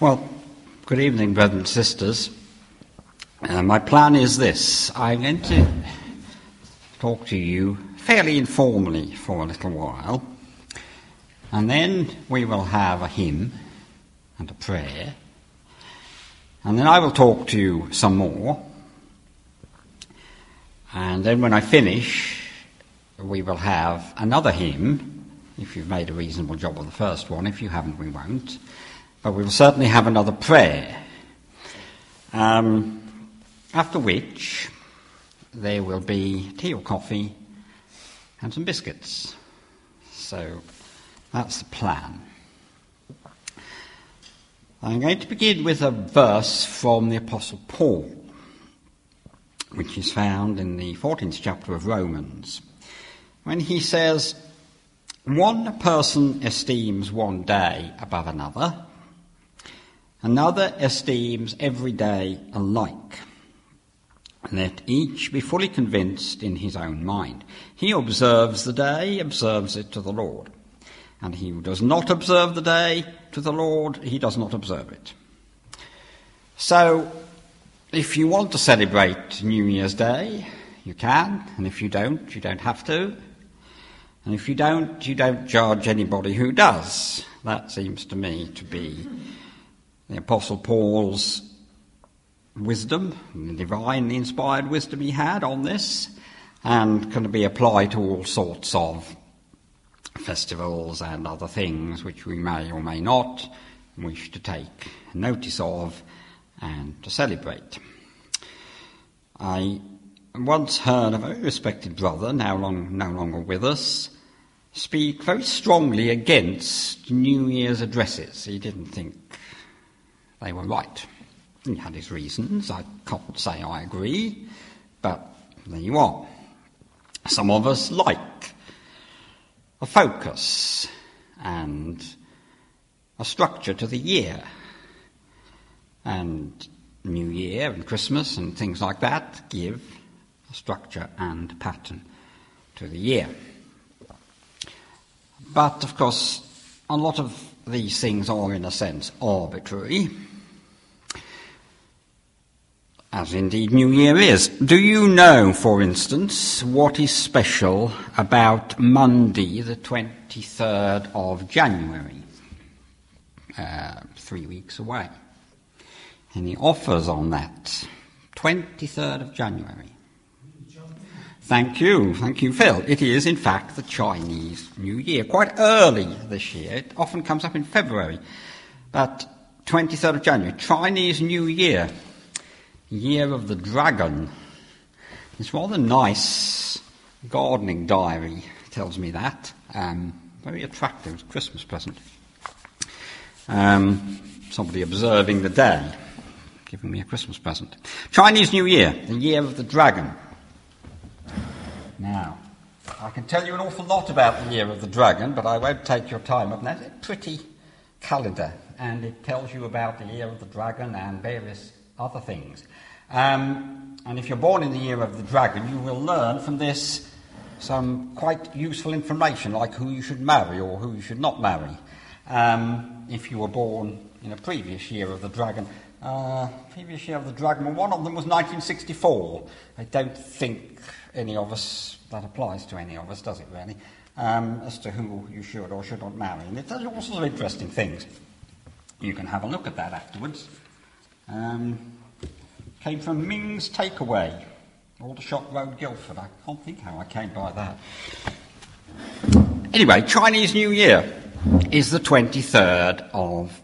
Well, good evening, brothers and sisters. My plan is this. I'm going to talk to you fairly informally for a little while, and then we will have a hymn and a prayer, and then I will talk to you some more, and then when I finish, we will have another hymn, if you've made a reasonable job of the first one. If you haven't, we won't. But we will certainly have another prayer. After which, there will be tea or coffee and some biscuits. So, that's the plan. I'm going to begin with a verse from the Apostle Paul, which is found in the 14th chapter of Romans, when he says, "One person esteems one day above another, another esteems every day alike. Let each be fully convinced in his own mind. He who observes the day observes it to the Lord, and he who does not observe the day to the Lord, he does not observe it." So, if you want to celebrate New Year's Day, you can, and if you don't have to. And if you don't judge anybody who does. That seems to me to be the Apostle Paul's wisdom, the divinely inspired wisdom he had on this, and can be applied to all sorts of festivals and other things which we may or may not wish to take notice of and to celebrate. I once heard a very respected brother, no longer with us, speak very strongly against New Year's addresses. He didn't think they were right. He had his reasons. I can't say I agree, but there you are. Some of us like a focus and a structure to the year. And New Year and Christmas and things like that give a structure and pattern to the year. But, of course, a lot of these things are, in a sense, arbitrary, as indeed New Year is. Do you know, for instance, what is special about Monday, the 23rd of January? 3 weeks away. Any offers on that? 23rd of January. Thank you, Phil. It is, in fact, the Chinese New Year. Quite early this year. It often comes up in February. But 23rd of January, Chinese New Year. Year of the Dragon. It's rather nice gardening diary, tells me that. Very attractive Christmas present. Somebody observing the day, giving me a Christmas present. Chinese New Year, the Year of the Dragon. Now, I can tell you an awful lot about the Year of the Dragon, but I won't take your time on that. It's a pretty calendar, and it tells you about the Year of the Dragon and various other things. And if you're born in the Year of the Dragon, you will learn from this some quite useful information, like who you should marry or who you should not marry. If you were born in a previous Year of the Dragon. Previous Year of the Dragon, well, one of them was 1964. I don't think any of us, that applies to any of us, does it really? As to who you should or should not marry. And it tells you all sorts of interesting things. You can have a look at that afterwards. Came from Ming's Takeaway, Aldershot Road, Guildford. I can't think how I came by that. Anyway, Chinese New Year is the 23rd of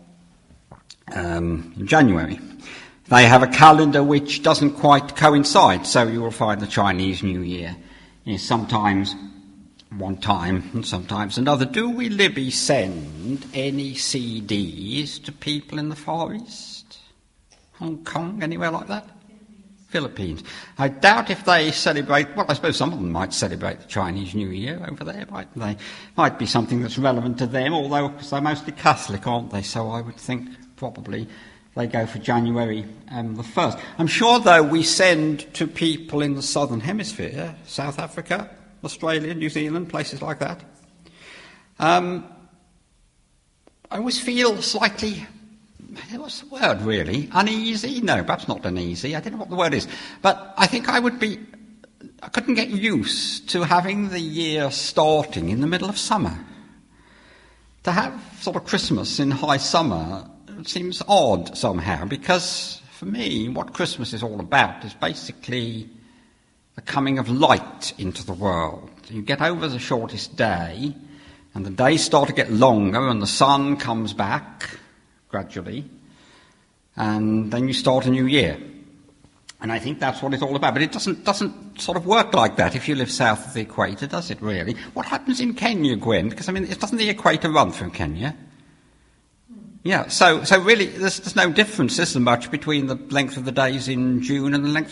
January. They have a calendar which doesn't quite coincide, so you will find the Chinese New Year is sometimes one time and sometimes another. Do we, Libby, send any CDs to people in the Far East? Hong Kong, anywhere like that? Philippines. I doubt if they celebrate, well, I suppose some of them might celebrate the Chinese New Year over there, mightn't they? Might be something that's relevant to them, although they're mostly Catholic, aren't they? So I would think probably they go for January the 1st. I'm sure, though, we send to people in the Southern Hemisphere, South Africa, Australia, New Zealand, places like that. I always feel slightly what's the word really? Uneasy? No, perhaps not uneasy. I don't know what the word is. But I think I couldn't get used to having the year starting in the middle of summer. To have sort of Christmas in high summer seems odd somehow, because for me, what Christmas is all about is basically the coming of light into the world. You get over the shortest day, and the days start to get longer, and the sun comes back gradually, and then you start a new year. And I think that's what it's all about. But it doesn't sort of work like that if you live south of the equator, does it really? What happens in Kenya, Gwen? Because, doesn't the equator run through Kenya? Yeah, so really there's no difference, is there, much between the length of the days in June and the length...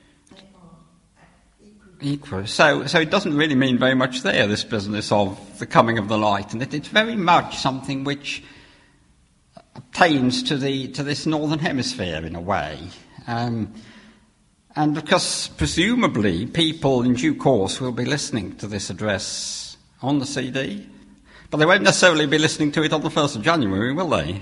Equal. So it doesn't really mean very much there, this business of the coming of the light. And it's very much something which obtains to this northern hemisphere in a way. And because presumably people in due course will be listening to this address on the CD, but they won't necessarily be listening to it on the 1st of January, will they?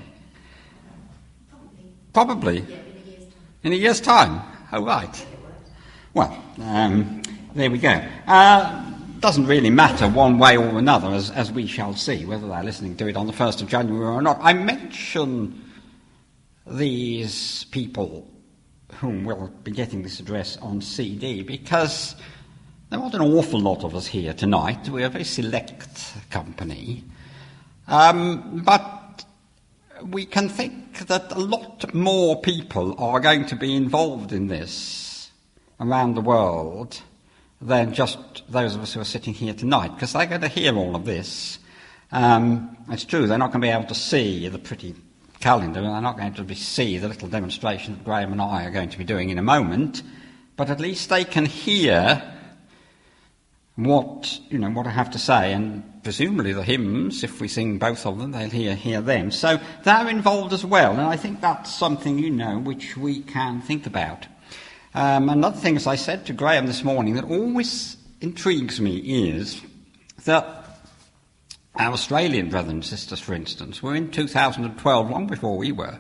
Probably. Yeah, in a year's time. Oh, right. Well, there we go. Doesn't really matter one way or another, as we shall see, whether they're listening to it on the 1st of January or not. I mention these people whom will be getting this address on CD because there aren't an awful lot of us here tonight. We're a very select company. But we can think that a lot more people are going to be involved in this around the world than just those of us who are sitting here tonight, because they're going to hear all of this. It's true, they're not going to be able to see the pretty calendar, and they're not going to see the little demonstration that Graham and I are going to be doing in a moment, but at least they can hear what I have to say, and presumably the hymns, if we sing both of them, they'll hear them. So they're involved as well, and I think that's something, which we can think about. Another thing, as I said to Graham this morning, that always intrigues me is that our Australian brothers and sisters, for instance, were in 2012, long before we were.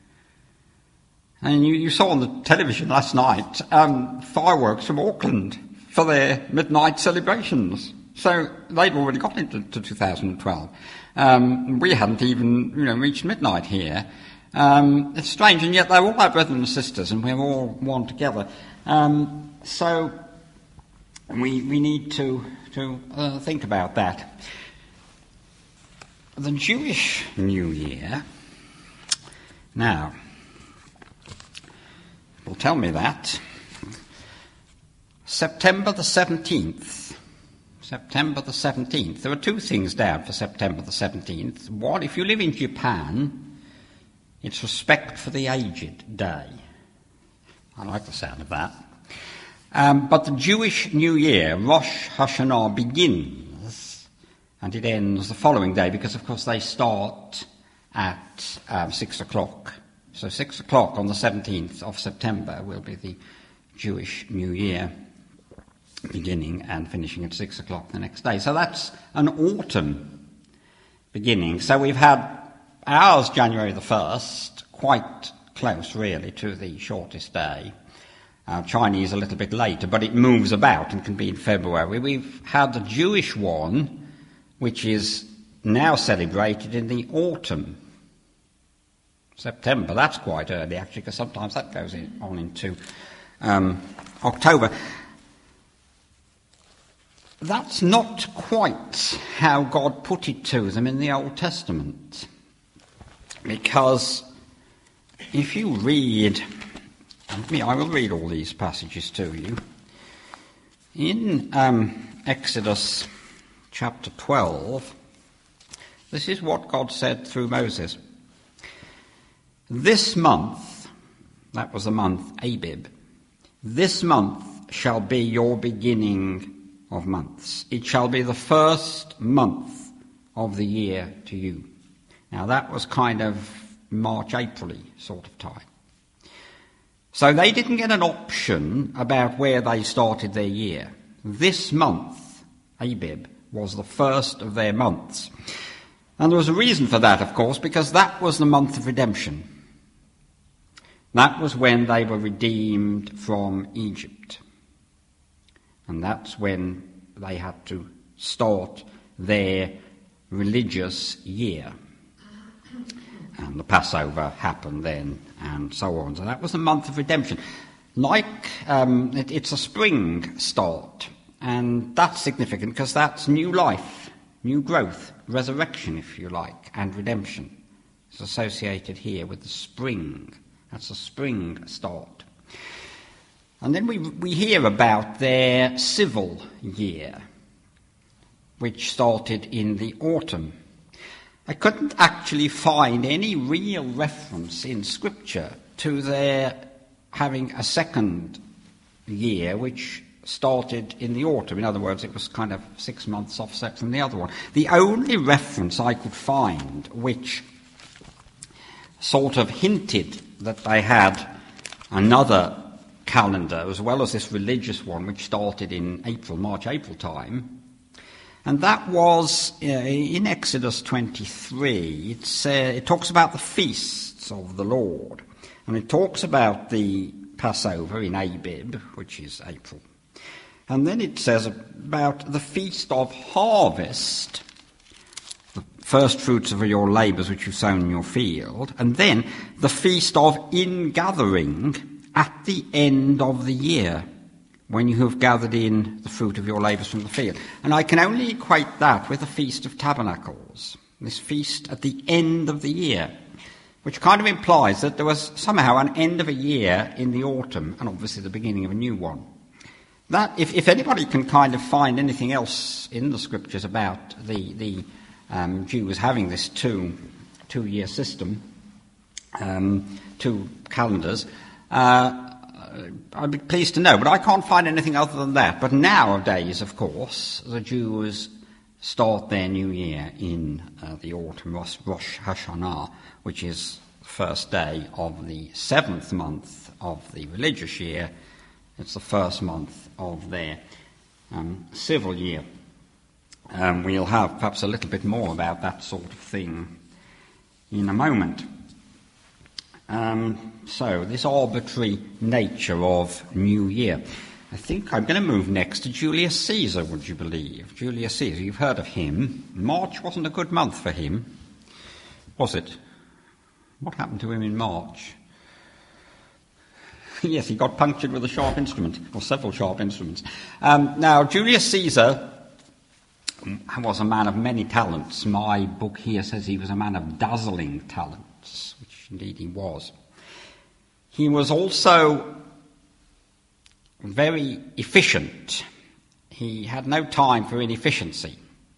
And you saw on the television last night fireworks from Auckland for their midnight celebrations. So they'd already got into 2012. We hadn't even, reached midnight here. It's strange, and yet they're all our brothers and sisters, and we're all one together. So we need to think about that. The Jewish New Year, now, will tell me that September the 17th. September the 17th. There are two things down for September the 17th. One, if you live in Japan, it's Respect for the Aged Day. I like the sound of that. But the Jewish New Year, Rosh Hashanah, begins and it ends the following day because, of course, they start at 6 o'clock. So 6 o'clock on the 17th of September will be the Jewish New Year, beginning and finishing at 6 o'clock the next day. So that's an autumn beginning. So we've had ours, January the 1st, quite close, really, to the shortest day. Chinese a little bit later, but it moves about and can be in February. We've had the Jewish one, which is now celebrated in the autumn. September, that's quite early, actually, because sometimes that goes on into October. That's not quite how God put it to them in the Old Testament. Because if you read, I will read all these passages to you. In Exodus chapter 12, this is what God said through Moses. This month, that was the month Abib, this month shall be your beginning of months. It shall be the first month of the year to you. Now that was kind of March, April sort of time. So they didn't get an option about where they started their year. This month, Abib, was the first of their months. And there was a reason for that, of course, because that was the month of redemption. That was when they were redeemed from Egypt. And that's when they had to start their religious year. And the Passover happened then, and so on. So that was the month of redemption. It's a spring start, and that's significant because that's new life, new growth, resurrection, if you like, and redemption. It's associated here with the spring. That's a spring start. And then we hear about their civil year, which started in the autumn. I couldn't actually find any real reference in Scripture to their having a second year which started in the autumn. In other words, it was kind of 6 months offset from the other one. The only reference I could find which sort of hinted that they had another calendar as well as this religious one which started in March-April time, and that was in Exodus 23. It talks about the feasts of the Lord, and it talks about the Passover in Abib, which is April. And then it says about the feast of harvest, the first fruits of your labours which you've sown in your field, and then the feast of ingathering at the end of the year, when you have gathered in the fruit of your labours from the field. And I can only equate that with the Feast of Tabernacles, this feast at the end of the year, which kind of implies that there was somehow an end of a year in the autumn and obviously the beginning of a new one. That, if anybody can kind of find anything else in the Scriptures about the Jews having this two-year system, two calendars, I'd be pleased to know, but I can't find anything other than that. But nowadays, of course, the Jews start their new year in the autumn, Rosh Hashanah, which is the first day of the 7th month of the religious year. It's the first month of their civil year. We'll have perhaps a little bit more about that sort of thing in a moment. So this arbitrary nature of New Year. I think I'm going to move next to Julius Caesar, would you believe? Julius Caesar, you've heard of him. March wasn't a good month for him, was it? What happened to him in March? Yes, he got punctured with a sharp instrument, or several sharp instruments. Now, Julius Caesar was a man of many talents. My book here says he was a man of dazzling talents, which indeed he was. He was also very efficient. He had no time for inefficiency.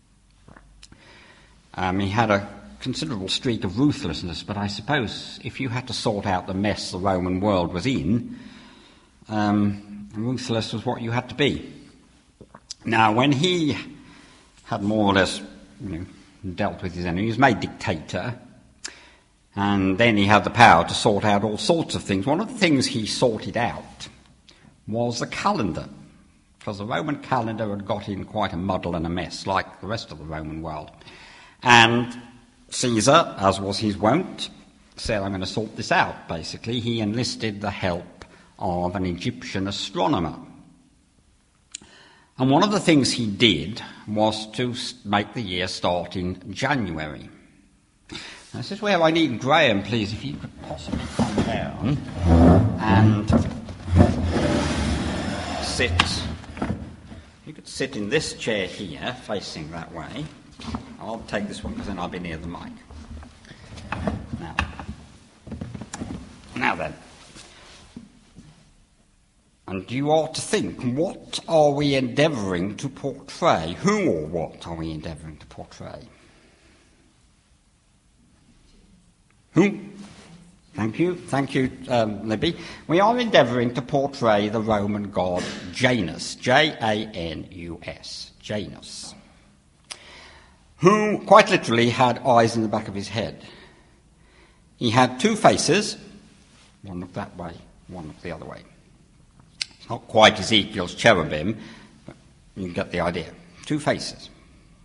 He had a considerable streak of ruthlessness, but I suppose if you had to sort out the mess the Roman world was in, ruthless was what you had to be. Now, when he had more or less dealt with his enemies, he was made dictator, and then he had the power to sort out all sorts of things. One of the things he sorted out was the calendar, because the Roman calendar had got in quite a muddle and a mess, like the rest of the Roman world. And Caesar, as was his wont, said, I'm going to sort this out, basically. He enlisted the help of an Egyptian astronomer. And one of the things he did was to make the year start in January. Now, this is where I need Graham, please, if you could possibly come down and sit. You could sit in this chair here, facing that way. I'll take this one because then I'll be near the mic. Now then. And you ought to think, what are we endeavouring to portray? Who or what are we endeavouring to portray? Who? Thank you, Libby. We are endeavouring to portray the Roman god Janus, Janus, Janus, who quite literally had eyes in the back of his head. He had two faces, one looked that way, one looked the other way. It's not quite Ezekiel's cherubim, but you get the idea. Two faces.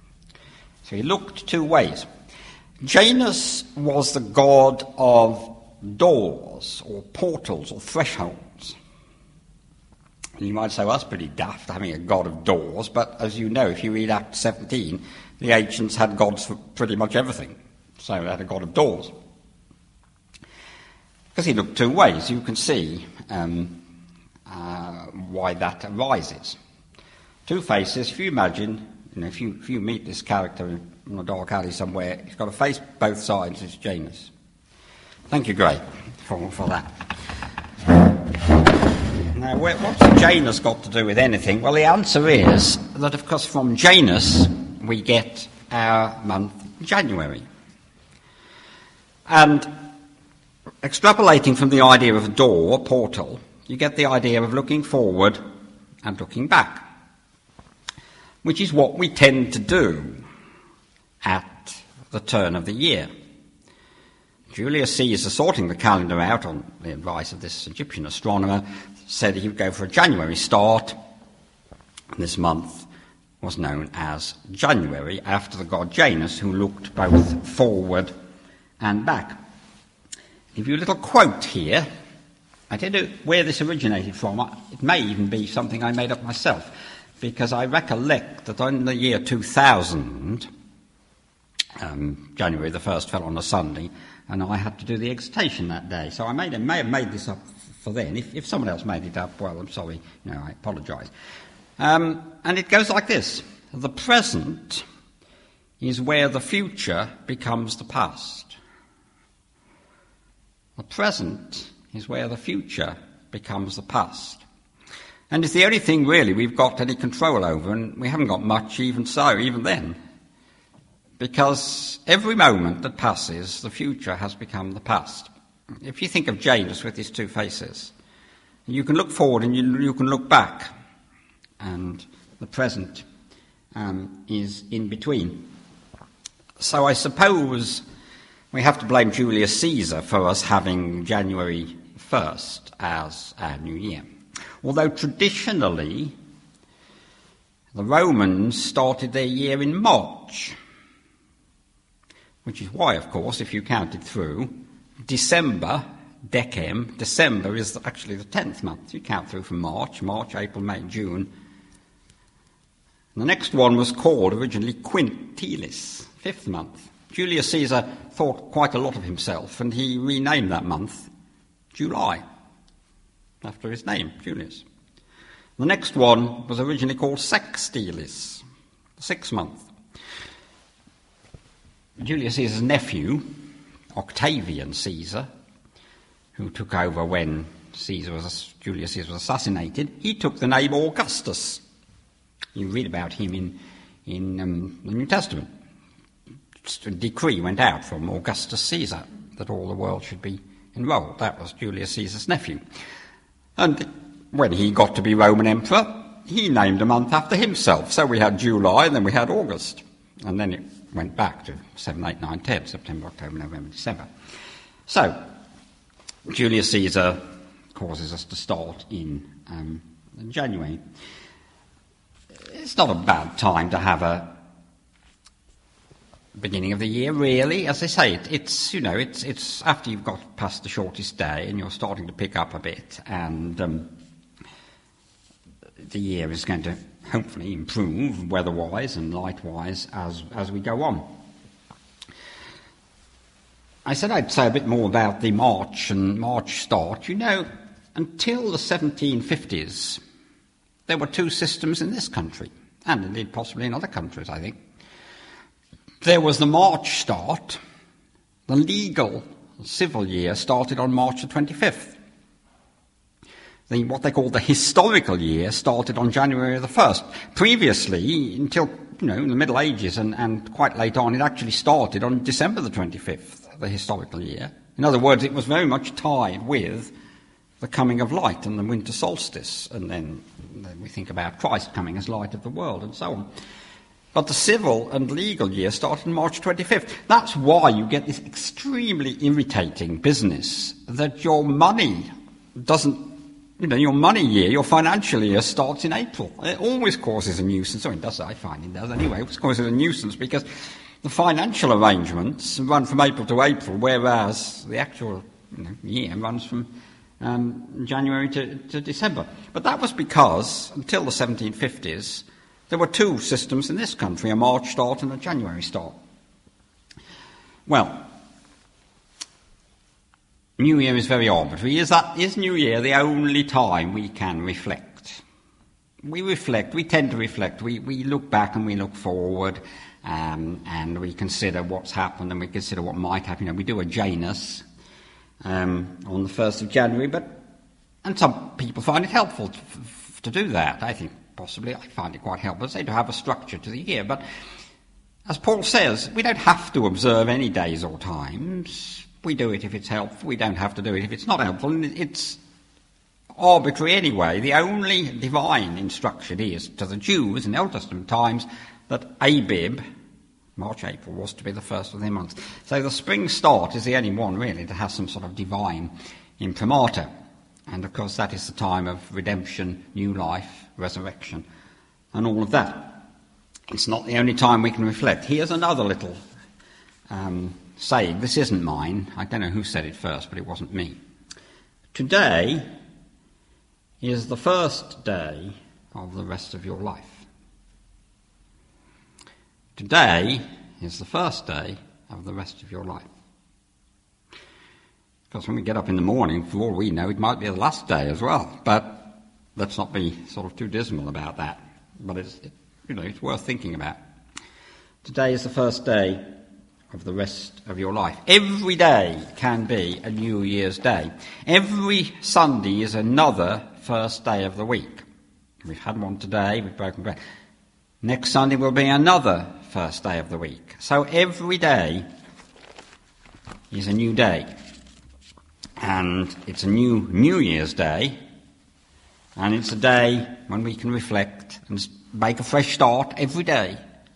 So he looked two ways. Janus was the god of doors or portals or thresholds. And you might say, well, that's pretty daft, having a god of doors, but as you know, if you read Acts 17, the ancients had gods for pretty much everything. So they had a god of doors. Because he looked two ways, you can see why that arises. Two faces, if you imagine, if you meet this character in a dark alley somewhere, he's got a face both sides, it's Janus. Thank you, Gray, for that. Now, what's Janus got to do with anything? Well, the answer is that, of course, from Janus we get our month January. And extrapolating from the idea of a door, portal, you get the idea of looking forward and looking back, which is what we tend to do at the turn of the year. Julius Caesar, sorting the calendar out on the advice of this Egyptian astronomer, said he would go for a January start. This month was known as January, after the god Janus, who looked both forward and back. I'll give you a little quote here. I don't know where this originated from. It may even be something I made up myself, because I recollect that in the year 2000, January the 1st fell on a Sunday, and I had to do the excitation that day. So I may have made this up for then. If someone else made it up, well, I'm sorry. I apologise. And it goes like this. The present is where the future becomes the past. The present is where the future becomes the past. And it's the only thing, really, we've got any control over, and we haven't got much even then. Because every moment that passes, the future has become the past. If you think of Janus with his two faces, you can look forward and you can look back, and the present is in between. So I suppose we have to blame Julius Caesar for us having January 1st as our new year. Although traditionally, the Romans started their year in March, which is why, of course, if you counted through, December is actually the 10th month. You count through from March, April, May, June. And the next one was called originally Quintilis, 5th month. Julius Caesar thought quite a lot of himself, and he renamed that month July, after his name, Julius. The next one was originally called Sextilis, the 6th month. Julius Caesar's nephew, Octavian Caesar, who took over when Julius Caesar was assassinated, he took the name Augustus. You read about him in the New Testament. A decree went out from Augustus Caesar that all the world should be enrolled. That was Julius Caesar's nephew. And when he got to be Roman emperor, he named a month after himself. So we had July, and then we had August. And then it went back to 7, 8, 9, 10, September, October, November, December. So Julius Caesar causes us to start in January. It's not a bad time to have a beginning of the year, really. As I say, it's after you've got past the shortest day and you're starting to pick up a bit, and the year is going to hopefully improve weather-wise and light-wise as we go on. I said I'd say a bit more about the March start. Until the 1750s, there were two systems in this country, and indeed possibly in other countries, I think. There was the March start. The legal civil year started on March the 25th. What they call the historical year started on January the 1st. Previously, until in the Middle Ages and quite late on, it actually started on December the 25th, the historical year. In other words, it was very much tied with the coming of light and the winter solstice, and then we think about Christ coming as light of the world and so on. But the civil and legal year started on March 25th. That's why you get this extremely irritating business that your money doesn't, your money year, your financial year starts in April. It always causes a nuisance. It does, I find it does anyway. It causes a nuisance because the financial arrangements run from April to April, whereas the actual year runs from January to December. But that was because, until the 1750s, there were two systems in this country, a March start and a January start. Well, New Year is very arbitrary. Is New Year the only time we can reflect? We tend to reflect. We look back and we look forward, and we consider what's happened and we consider what might happen. We do a Janus on the 1st of January, and some people find it helpful to do that. I think possibly I find it quite helpful, say, to have a structure to the year. But as Paul says, we don't have to observe any days or times. We do it if it's helpful. We don't have to do it if it's not helpful. And it's arbitrary anyway. The only divine instruction is to the Jews in the Old Testament times that Abib, March, April, was to be the first of their months. So the spring start is the only one, really, that has some sort of divine imprimatur. And, of course, that is the time of redemption, new life, resurrection, and all of that. It's not the only time we can reflect. Here's another little saying. This isn't mine. I don't know who said it first, but it wasn't me. Today is the first day of the rest of your life. Today is the first day of the rest of your life. Because when we get up in the morning, for all we know, it might be the last day as well. But let's not be sort of too dismal about that. But it's worth thinking about. Today is the first day of the rest of your life. Every day can be a New Year's Day. Every Sunday is another first day of the week. We've had one today, we've broken bread. Next Sunday will be another first day of the week. So every day is a new day. And it's a New Year's Day, and it's a day when we can reflect and make a fresh start every day.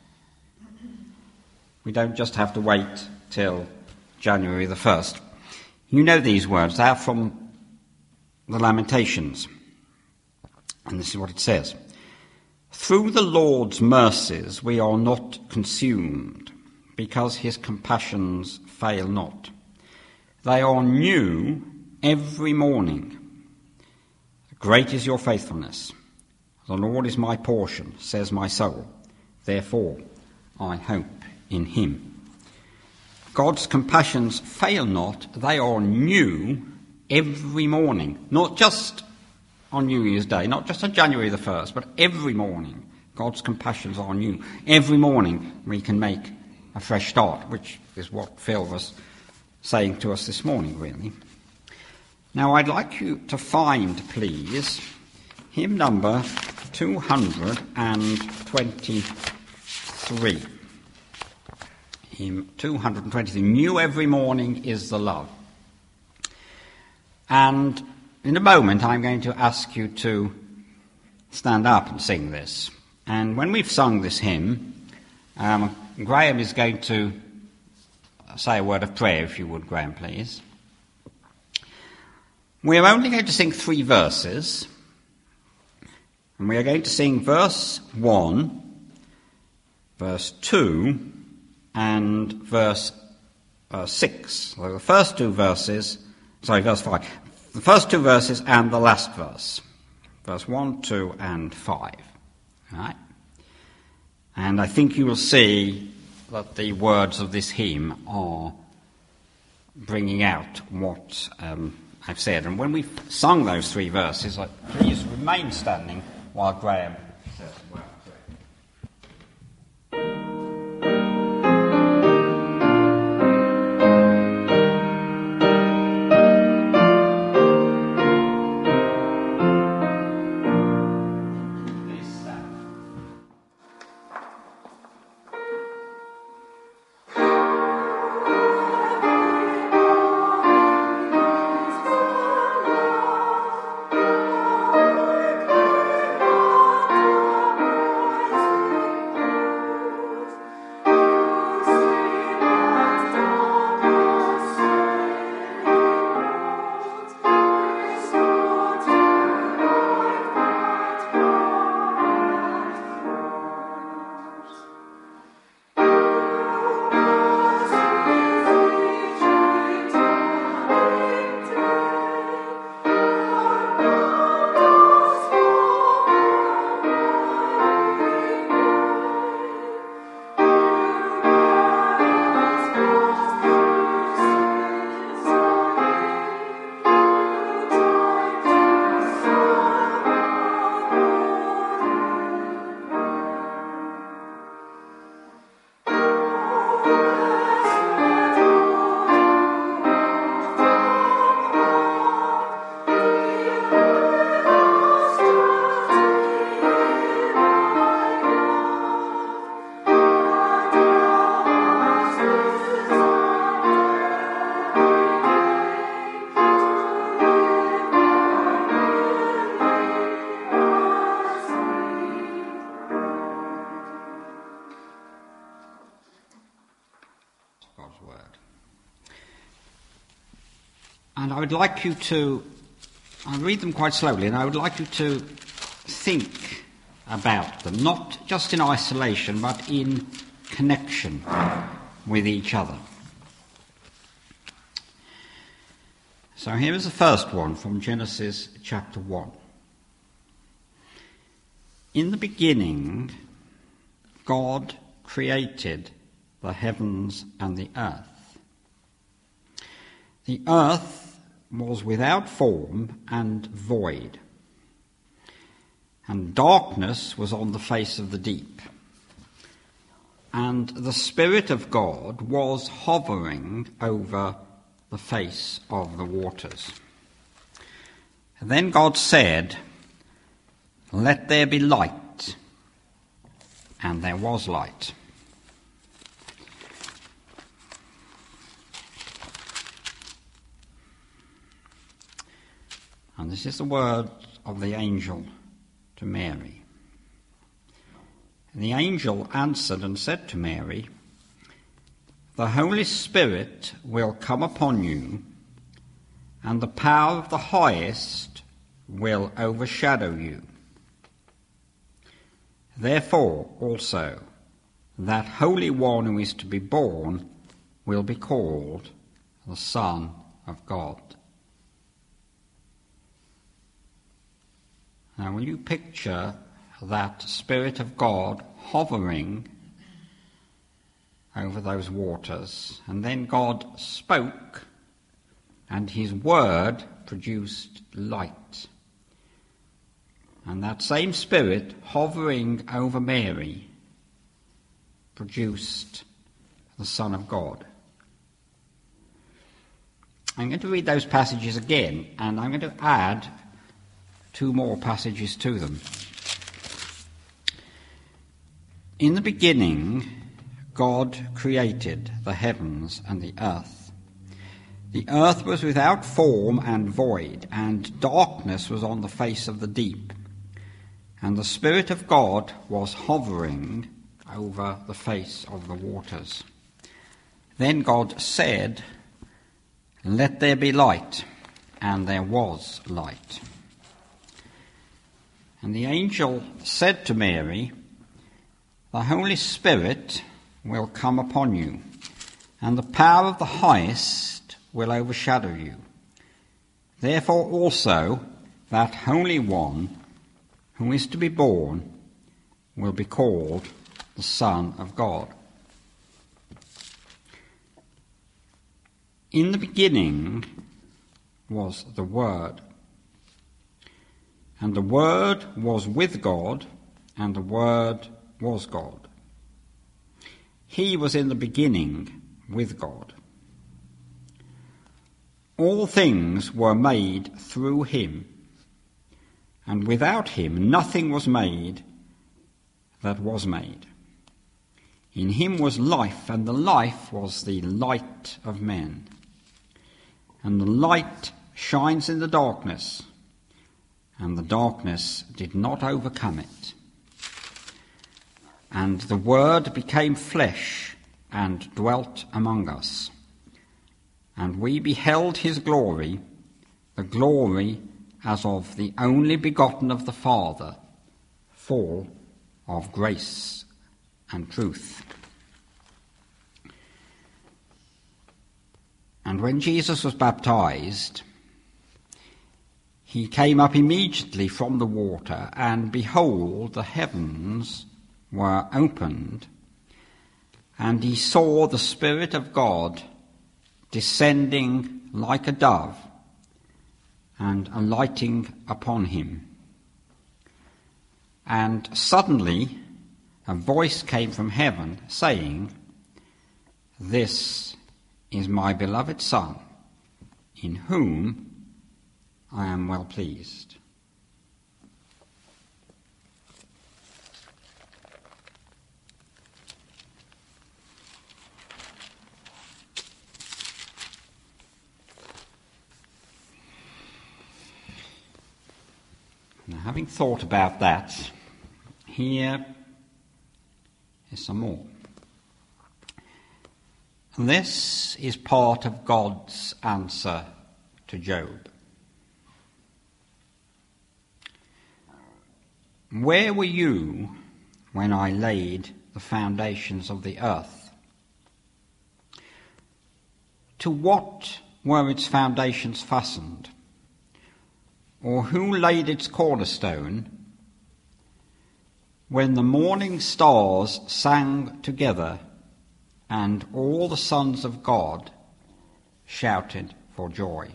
We don't just have to wait till January the 1st. You know these words. They are from the Lamentations. And this is what it says. Through the Lord's mercies we are not consumed, because his compassions fail not. They are new every morning. Great is your faithfulness. The Lord is my portion, says my soul. Therefore, I hope in him. God's compassions fail not. They are new every morning. Not just on New Year's Day, not just on January the 1st, but every morning. God's compassions are new. Every morning we can make a fresh start, which is what Phil was saying to us this morning, really. Now, I'd like you to find, please, hymn number 223. Hymn 223. New every morning is the love. And in a moment, I'm going to ask you to stand up and sing this. And when we've sung this hymn, Graham is going to say a word of prayer, if you would, Graham, please. We're only going to sing 3 verses. And we are going to sing verse 1, verse 2, and verse 6. So the first 2 verses, verse 5. The first 2 verses and the last verse. Verse 1, 2, and 5. All right? And I think you will see that the words of this hymn are bringing out what I've said. And when we've sung those 3 verses, please remain standing while Graham says a word. And I would like you to, I'll read them quite slowly, and I would like you to think about them, not just in isolation, but in connection with each other. So here is the first one from Genesis chapter 1. In the beginning, God created the heavens and the earth. The earth was without form and void, and darkness was on the face of the deep. And the Spirit of God was hovering over the face of the waters. And then God said, "Let there be light," and there was light. And this is the word of the angel to Mary. And the angel answered and said to Mary, "The Holy Spirit will come upon you, and the power of the Highest will overshadow you. Therefore also that Holy One who is to be born will be called the Son of God." Now will you picture that Spirit of God hovering over those waters? And then God spoke, and his word produced light. And that same Spirit hovering over Mary produced the Son of God. I'm going to read those passages again, and I'm going to add 2 more passages to them. In the beginning, God created the heavens and the earth. The earth was without form and void, and darkness was on the face of the deep. And the Spirit of God was hovering over the face of the waters. Then God said, "Let there be light," and there was light. And the angel said to Mary, "The Holy Spirit will come upon you, and the power of the Highest will overshadow you. Therefore also that Holy One who is to be born will be called the Son of God." In the beginning was the Word, and the Word was with God, and the Word was God. He was in the beginning with God. All things were made through him, and without him nothing was made that was made. In him was life, and the life was the light of men. And the light shines in the darkness, and the darkness did not overcome it. And the Word became flesh and dwelt among us. And we beheld his glory, the glory as of the only begotten of the Father, full of grace and truth. And when Jesus was baptized, he came up immediately from the water, and behold, the heavens were opened, and he saw the Spirit of God descending like a dove and alighting upon him. And suddenly a voice came from heaven saying, "This is my beloved Son, in whom I am well pleased." Now, having thought about that, here is some more. This is part of God's answer to Job. Where were you when I laid the foundations of the earth? To what were its foundations fastened? Or who laid its cornerstone? When the morning stars sang together, and all the sons of God shouted for joy.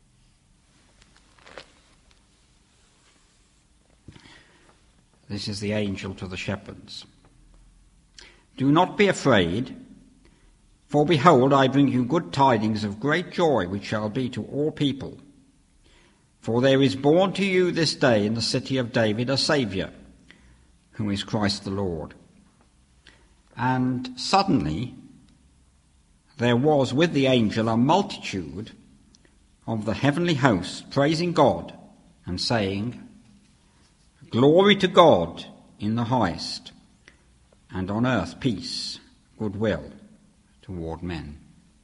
This is the angel to the shepherds. Do not be afraid, for behold, I bring you good tidings of great joy, which shall be to all people. For there is born to you this day in the city of David a Saviour, who is Christ the Lord. And suddenly there was with the angel a multitude of the heavenly host, praising God and saying, Glory to God in the highest, and on earth peace, goodwill toward men.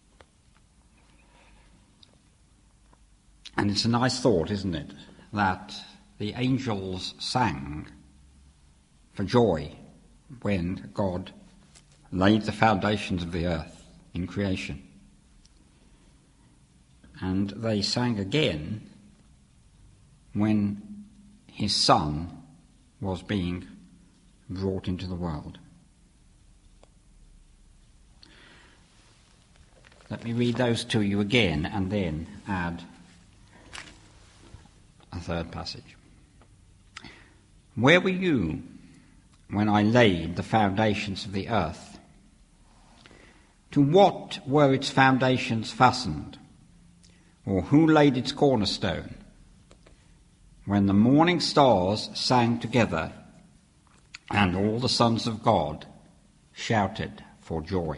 And it's a nice thought, isn't it, that the angels sang for joy when God laid the foundations of the earth in creation. And they sang again when his Son was being brought into the world. Let me read those to you again and then add a third passage. Where were you when I laid the foundations of the earth? To what were its foundations fastened? Or who laid its cornerstone? When the morning stars sang together, and all the sons of God shouted for joy.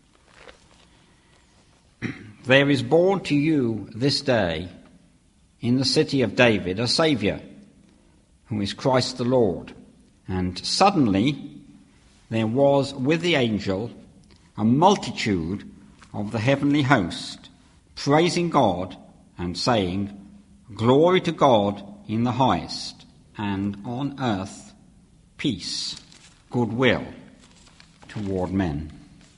There is born to you this day in the city of David a Saviour, who is Christ the Lord. And suddenly there was with the angel a multitude of the heavenly host, praising God and saying, Glory to God in the highest, and on earth peace, goodwill toward men.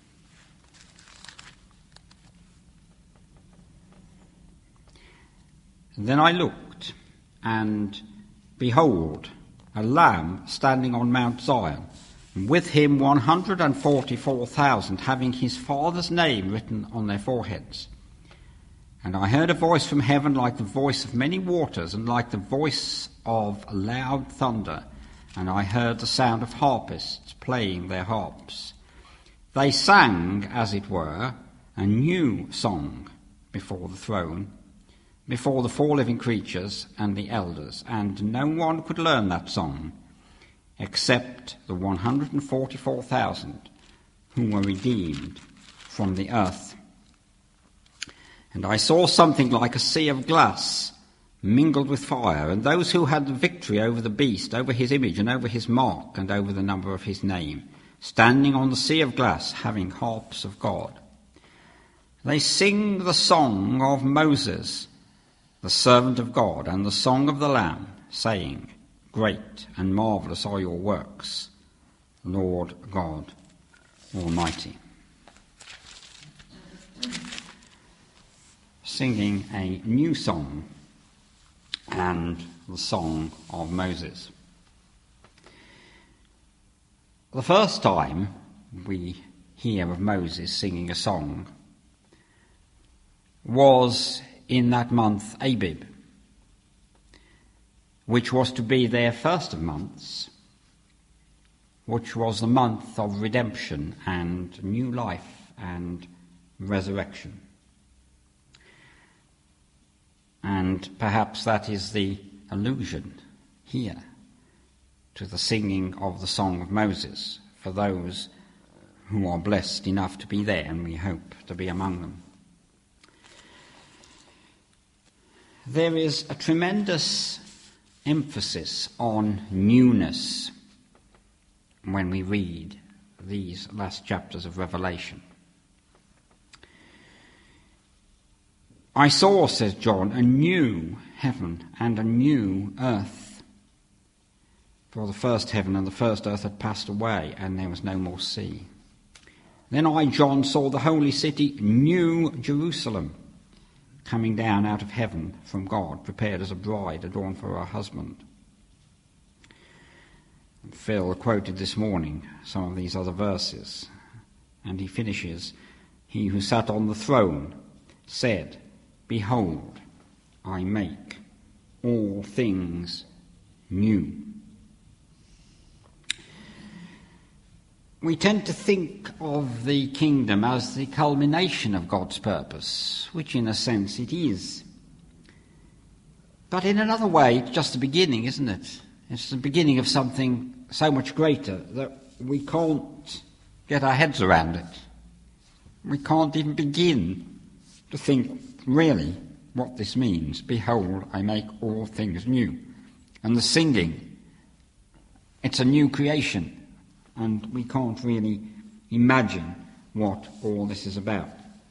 Then I looked, and behold, a Lamb standing on Mount Zion, and with him 144,000, having his Father's name written on their foreheads. And I heard a voice from heaven like the voice of many waters, and like the voice of loud thunder. And I heard the sound of harpists playing their harps. They sang, as it were, a new song before the throne, before the four living creatures and the elders. And no one could learn that song except the 144,000 who were redeemed from the earth. And I saw something like a sea of glass mingled with fire, and those who had the victory over the beast, over his image, and over his mark, and over the number of his name, standing on the sea of glass, having harps of God. They sing the song of Moses, the servant of God, and the song of the Lamb, saying, Great and marvellous are your works, Lord God Almighty. Singing a new song and the song of Moses. The first time we hear of Moses singing a song was in that month Abib, which was to be their first of months, which was the month of redemption and new life and resurrection. And perhaps that is the allusion here to the singing of the Song of Moses for those who are blessed enough to be there, and we hope to be among them. There is a tremendous emphasis on newness when we read these last chapters of Revelation. I saw, says John, a new heaven and a new earth. For the first heaven and the first earth had passed away, and there was no more sea. Then I, John, saw the holy city, New Jerusalem, coming down out of heaven from God, prepared as a bride adorned for her husband. Phil quoted this morning some of these other verses, and he finishes, "He who sat on the throne said, 'Behold, I make all things new.'" We tend to think of the kingdom as the culmination of God's purpose, which in a sense it is. But in another way, it's just the beginning, isn't it? It's the beginning of something so much greater that we can't get our heads around it. We can't even begin to think really what this means. Behold, I make all things new. And the singing, it's a new creation. And we can't really imagine what all this is about.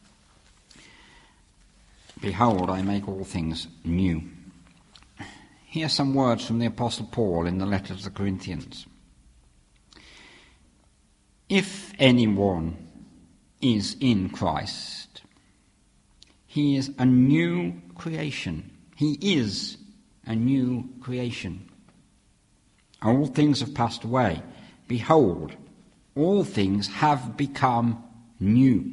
Behold, I make all things new. Here are some words from the Apostle Paul in the letter to the Corinthians. If anyone is in Christ, he is a new creation. He is a new creation. All things have passed away. Behold, all things have become new.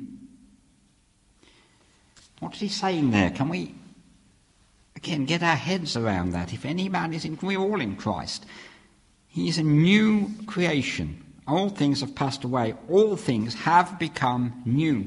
What is he saying there? Can we, again, get our heads around that? If any man is in, we're all in Christ. He is a new creation. All things have passed away. All things have become new.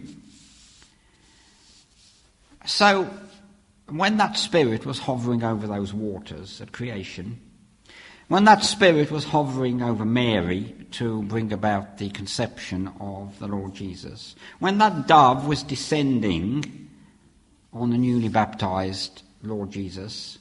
So, when that Spirit was hovering over those waters at creation, when that Spirit was hovering over Mary to bring about the conception of the Lord Jesus, when that dove was descending on the newly baptized Lord Jesus,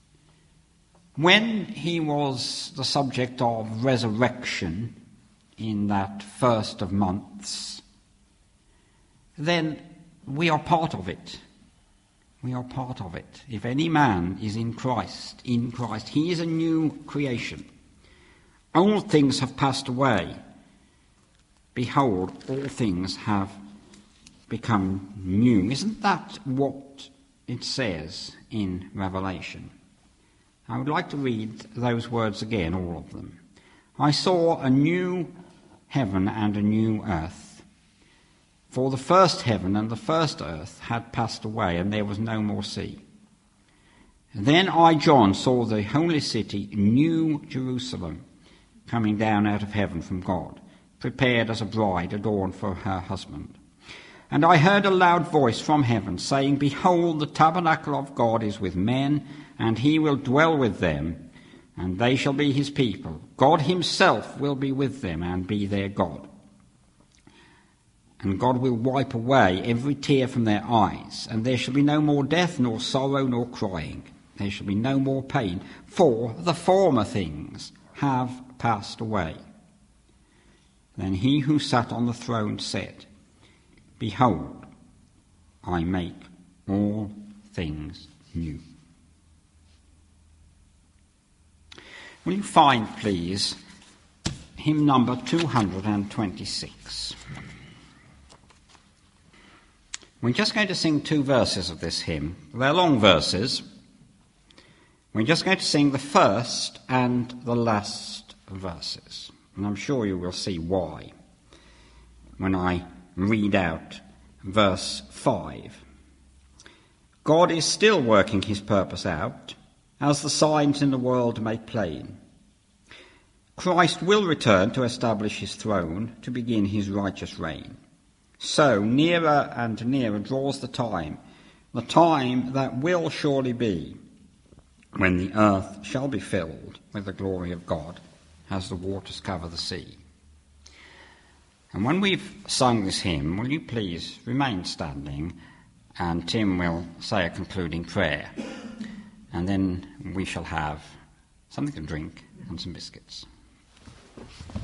when he was the subject of resurrection in that first of months, then we are part of it. We are part of it. If any man is in Christ, he is a new creation. All things have passed away. Behold, all things have become new. Isn't that what it says in Revelation? I would like to read those words again, all of them. I saw a new heaven and a new earth. For the first heaven and the first earth had passed away, and there was no more sea. Then I, John, saw the holy city, New Jerusalem, coming down out of heaven from God, prepared as a bride adorned for her husband. And I heard a loud voice from heaven, saying, Behold, the tabernacle of God is with men, and he will dwell with them, and they shall be his people. God himself will be with them and be their God. And God will wipe away every tear from their eyes, and there shall be no more death, nor sorrow, nor crying. There shall be no more pain, for the former things have passed away. Then he who sat on the throne said, Behold, I make all things new. Will you find, please, hymn number 226. We're just going to sing two verses of this hymn. They're long verses. We're just going to sing the first and the last verses. And I'm sure you will see why when I read out verse 5. God is still working his purpose out, as the signs in the world make plain. Christ will return to establish his throne, to begin his righteous reign. So, nearer and nearer draws the time that will surely be, when the earth shall be filled with the glory of God, as the waters cover the sea. And when we've sung this hymn, will you please remain standing, and Tim will say a concluding prayer, and then we shall have something to drink and some biscuits.